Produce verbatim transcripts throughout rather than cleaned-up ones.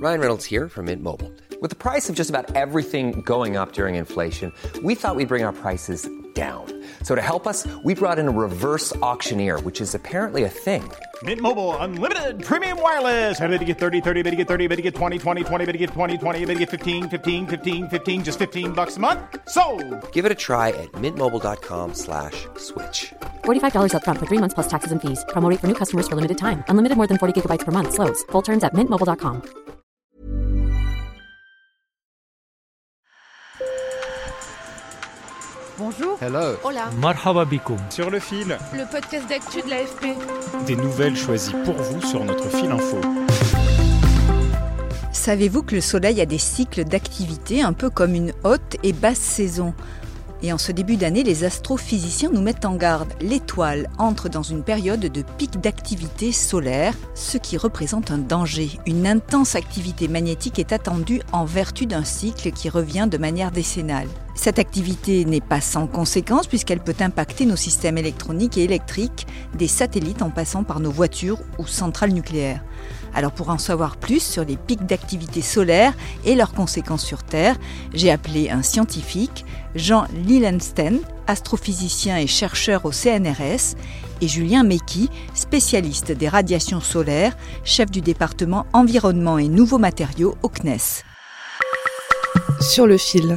Ryan Reynolds here from Mint Mobile. With the price of just about everything going up during inflation, we thought we'd bring our prices down. So to help us, we brought in a reverse auctioneer, which is apparently a thing. Mint Mobile Unlimited Premium Wireless. How to get thirty, thirty, how to get thirty, how to get twenty, twenty, twenty, how to get twenty, twenty, how to get fifteen, fifteen, fifteen, fifteen, just fifteen bucks a month? Sold! Give it a try at mintmobile.com slash switch. forty-five dollars up front for three months plus taxes and fees. Promo rate for new customers for limited time. Unlimited more than forty gigabytes per month. Slows full terms at mint mobile dot com. Bonjour. Hello. Hola. Marhaba bikoum. Sur le fil. Le podcast d'actu de l'A F P. Des nouvelles choisies pour vous sur notre fil info. Savez-vous que le soleil a des cycles d'activité un peu comme une haute et basse saison ? Et en ce début d'année, les astrophysiciens nous mettent en garde. L'étoile entre dans une période de pic d'activité solaire, ce qui représente un danger. Une intense activité magnétique est attendue en vertu d'un cycle qui revient de manière décennale. Cette activité n'est pas sans conséquences puisqu'elle peut impacter nos systèmes électroniques et électriques, des satellites en passant par nos voitures ou centrales nucléaires. Alors pour en savoir plus sur les pics d'activité solaire et leurs conséquences sur Terre, j'ai appelé un scientifique, Jean Lillensten, astrophysicien et chercheur au C N R S, et Julien Meky, spécialiste des radiations solaires, chef du département environnement et nouveaux matériaux au C N E S. Sur le fil.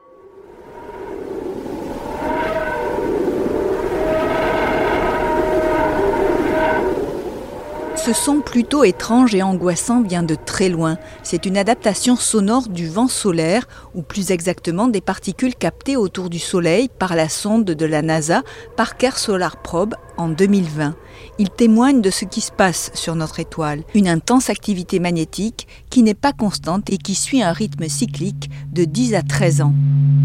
Ce son plutôt étrange et angoissant vient de très loin. C'est une adaptation sonore du vent solaire, ou plus exactement des particules captées autour du Soleil par la sonde de la NASA Parker Solar Probe en deux mille vingt. Il témoigne de ce qui se passe sur notre étoile, une intense activité magnétique qui n'est pas constante et qui suit un rythme cyclique de dix à treize ans.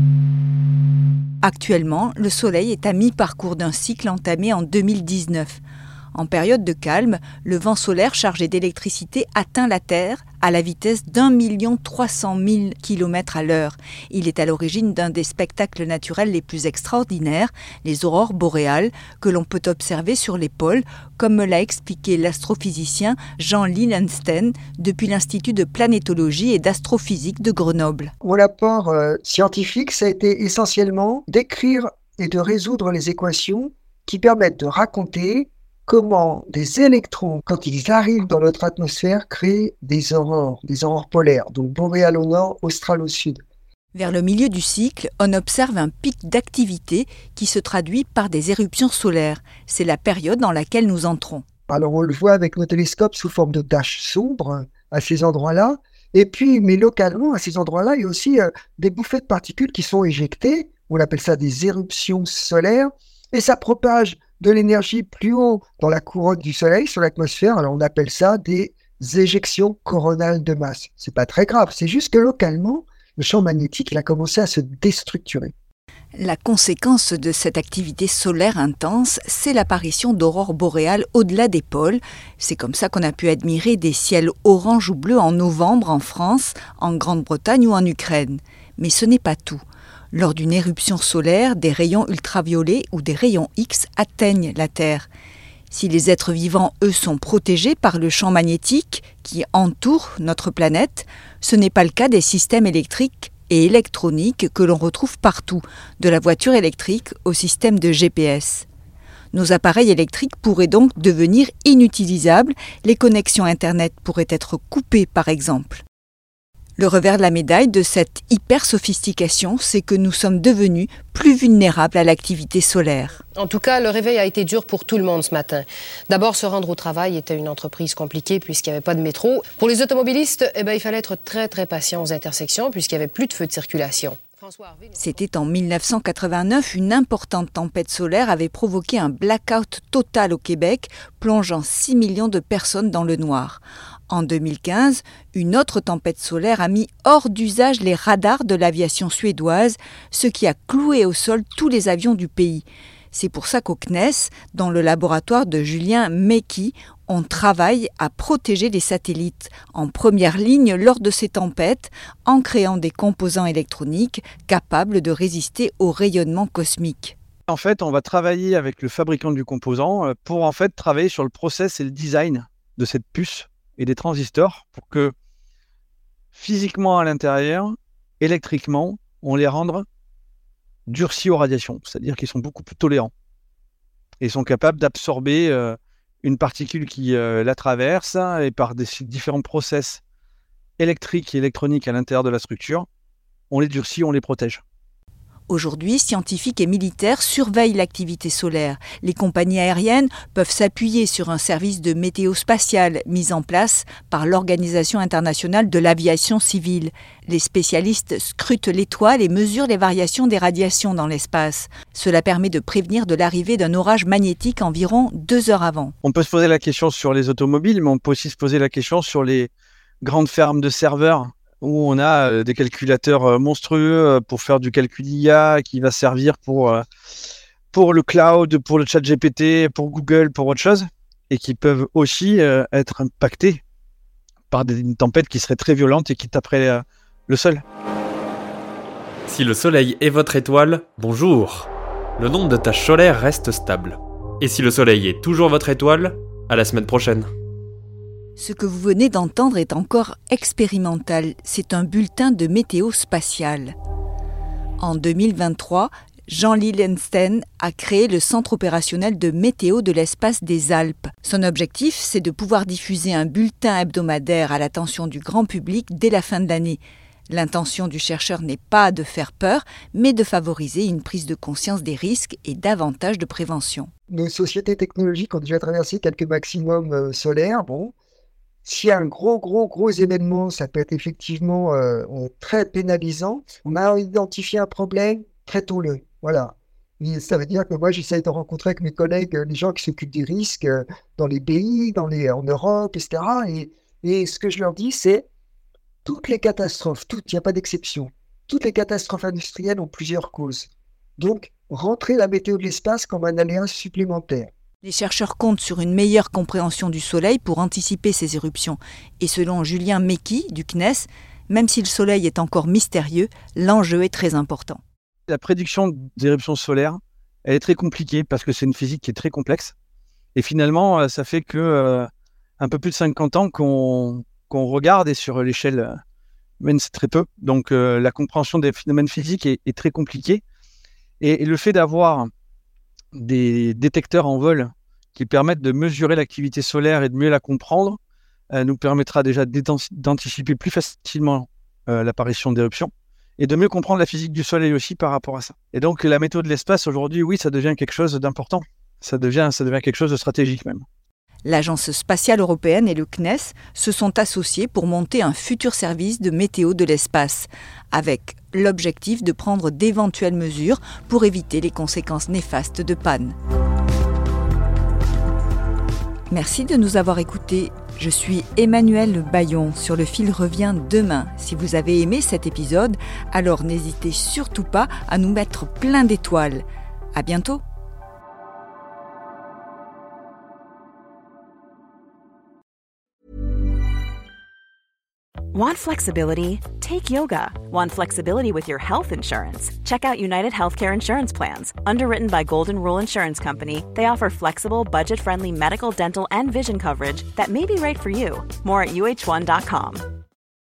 Actuellement, le Soleil est à mi-parcours d'un cycle entamé en deux mille dix-neuf. En période de calme, le vent solaire chargé d'électricité atteint la Terre à la vitesse d'un million trois cent mille kilomètres à l'heure. Il est à l'origine d'un des spectacles naturels les plus extraordinaires, les aurores boréales, que l'on peut observer sur les pôles, comme me l'a expliqué l'astrophysicien Jean Lillensten depuis l'Institut de planétologie et d'astrophysique de Grenoble. Mon apport euh, scientifique, ça a été essentiellement d'écrire et de résoudre les équations qui permettent de raconter comment des électrons, quand ils arrivent dans notre atmosphère, créent des aurores, des aurores polaires, donc boréales au nord, australes au sud. Vers le milieu du cycle, on observe un pic d'activité qui se traduit par des éruptions solaires. C'est la période dans laquelle nous entrons. Alors on le voit avec nos télescopes sous forme de taches sombres à ces endroits-là. Et puis, mais localement, à ces endroits-là, il y a aussi euh, des bouffées de particules qui sont éjectées. On appelle ça des éruptions solaires. Et ça propage de l'énergie plus haut dans la couronne du Soleil, sur l'atmosphère. Alors on appelle ça des éjections coronales de masse. C'est pas très grave, c'est juste que localement, le champ magnétique il a commencé à se déstructurer. La conséquence de cette activité solaire intense, c'est l'apparition d'aurores boréales au-delà des pôles. C'est comme ça qu'on a pu admirer des ciels orange ou bleu en novembre en France, en Grande-Bretagne ou en Ukraine. Mais ce n'est pas tout. Lors d'une éruption solaire, des rayons ultraviolets ou des rayons X atteignent la Terre. Si les êtres vivants, eux, sont protégés par le champ magnétique qui entoure notre planète, ce n'est pas le cas des systèmes électriques et électroniques que l'on retrouve partout, de la voiture électrique au système de G P S. Nos appareils électriques pourraient donc devenir inutilisables, les connexions Internet pourraient être coupées par exemple. Le revers de la médaille de cette hyper-sophistication, c'est que nous sommes devenus plus vulnérables à l'activité solaire. En tout cas, le réveil a été dur pour tout le monde ce matin. D'abord, se rendre au travail était une entreprise compliquée puisqu'il n'y avait pas de métro. Pour les automobilistes, eh ben, il fallait être très très patient aux intersections puisqu'il n'y avait plus de feux de circulation. C'était en dix-neuf cent quatre-vingt-neuf, une importante tempête solaire avait provoqué un blackout total au Québec, plongeant six millions de personnes dans le noir. En deux mille quinze, une autre tempête solaire a mis hors d'usage les radars de l'aviation suédoise, ce qui a cloué au sol tous les avions du pays. C'est pour ça qu'au C N E S, dans le laboratoire de Julien Meky, on travaille à protéger les satellites en première ligne lors de ces tempêtes, en créant des composants électroniques capables de résister au rayonnement cosmique. En fait, on va travailler avec le fabricant du composant pour en fait travailler sur le process et le design de cette puce et des transistors pour que physiquement à l'intérieur, électriquement, on les rend durcis aux radiations, c'est-à-dire qu'ils sont beaucoup plus tolérants. Et sont capables d'absorber euh, une particule qui euh, la traverse et par des différents process électriques et électroniques à l'intérieur de la structure, on les durcit, on les protège. Aujourd'hui, scientifiques et militaires surveillent l'activité solaire. Les compagnies aériennes peuvent s'appuyer sur un service de météo spatiale mis en place par l'Organisation internationale de l'aviation civile. Les spécialistes scrutent l'étoile et mesurent les variations des radiations dans l'espace. Cela permet de prévenir de l'arrivée d'un orage magnétique environ deux heures avant. On peut se poser la question sur les automobiles, mais on peut aussi se poser la question sur les grandes fermes de serveurs, où on a des calculateurs monstrueux pour faire du calcul I A qui va servir pour, pour le cloud, pour le chat G P T, pour Google, pour autre chose, et qui peuvent aussi être impactés par des tempêtes qui seraient très violentes et qui taperaient le sol. Si le Soleil est votre étoile, bonjour. Le nombre de taches solaires reste stable. Et si le Soleil est toujours votre étoile, à la semaine prochaine. Ce que vous venez d'entendre est encore expérimental. C'est un bulletin de météo spatiale. En deux mille vingt-trois, Jean Lillensten a créé le Centre opérationnel de météo de l'espace des Alpes. Son objectif, c'est de pouvoir diffuser un bulletin hebdomadaire à l'attention du grand public dès la fin de l'année. L'intention du chercheur n'est pas de faire peur, mais de favoriser une prise de conscience des risques et davantage de prévention. Nos sociétés technologiques ont déjà traversé quelques maximums euh, solaires. Bon. S'il y a un gros, gros, gros événement, ça peut être effectivement euh, très pénalisant. On a identifié un problème, traitons-le. Voilà. Et ça veut dire que moi, j'essaie de rencontrer avec mes collègues les gens qui s'occupent des risques euh, dans les pays, dans les, en Europe, et cetera. Et, et ce que je leur dis, c'est toutes les catastrophes, toutes, il n'y a pas d'exception, toutes les catastrophes industrielles ont plusieurs causes. Donc, rentrez la météo de l'espace comme un aléa supplémentaire. Les chercheurs comptent sur une meilleure compréhension du Soleil pour anticiper ces éruptions. Et selon Julien Mecky du C N E S, même si le Soleil est encore mystérieux, l'enjeu est très important. La prédiction d'éruptions solaires, elle est très compliquée parce que c'est une physique qui est très complexe. Et finalement, ça fait que euh, un peu plus de cinquante ans qu'on, qu'on regarde et sur l'échelle humaine, c'est très peu. Donc euh, la compréhension des phénomènes physiques est, est très compliquée. Et, et le fait d'avoir des détecteurs en vol qui permettent de mesurer l'activité solaire et de mieux la comprendre, euh, nous permettra déjà d'anticiper plus facilement euh, l'apparition d'éruptions et de mieux comprendre la physique du Soleil aussi par rapport à ça. Et donc la météo de l'espace aujourd'hui, oui, ça devient quelque chose d'important. Ça devient, ça devient quelque chose de stratégique même. L'Agence spatiale européenne et le C N E S se sont associés pour monter un futur service de météo de l'espace, avec l'objectif de prendre d'éventuelles mesures pour éviter les conséquences néfastes de panne. Merci de nous avoir écoutés. Je suis Emmanuelle Bayon. Sur le fil revient demain. Si vous avez aimé cet épisode, alors n'hésitez surtout pas à nous mettre plein d'étoiles. À bientôt. Want flexibility? Take yoga. Want flexibility with your health insurance? Check out United Healthcare Insurance Plans. Underwritten by Golden Rule Insurance Company, they offer flexible, budget-friendly medical, dental, and vision coverage that may be right for you. More at U H one dot com.